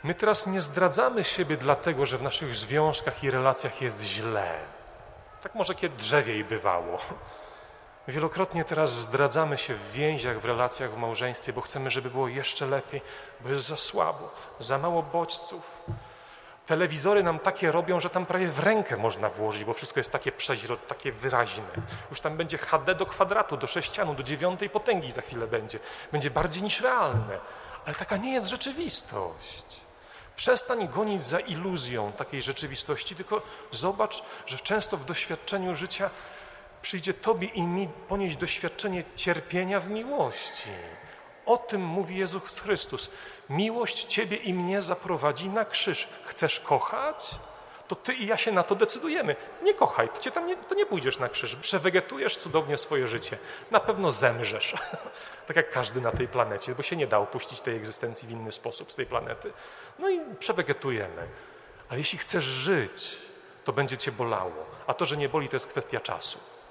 My teraz nie zdradzamy siebie dlatego, że w naszych związkach i relacjach jest źle. Tak może kiedy drzewiej bywało. Wielokrotnie teraz zdradzamy się w więziach, w relacjach, w małżeństwie, bo chcemy, żeby było jeszcze lepiej, bo jest za słabo, za mało bodźców. Telewizory nam takie robią, że tam prawie w rękę można włożyć, bo wszystko jest takie przeźroczne, takie wyraźne. Już tam będzie HD do kwadratu, do sześcianu, do 9 potęgi za chwilę będzie. Będzie bardziej niż realne. Ale taka nie jest rzeczywistość. Przestań gonić za iluzją takiej rzeczywistości, tylko zobacz, że często w doświadczeniu życia przyjdzie tobie i mi ponieść doświadczenie cierpienia w miłości. O tym mówi Jezus Chrystus. Miłość ciebie i mnie zaprowadzi na krzyż. Chcesz kochać? To ty i ja się na to decydujemy. Nie kochaj, to nie pójdziesz na krzyż. Przewegetujesz cudownie swoje życie. Na pewno zemrzesz. Tak jak każdy na tej planecie, bo się nie da opuścić tej egzystencji w inny sposób z tej planety. No i przewegetujemy. Ale jeśli chcesz żyć, to będzie cię bolało. A to, że nie boli, to jest kwestia czasu.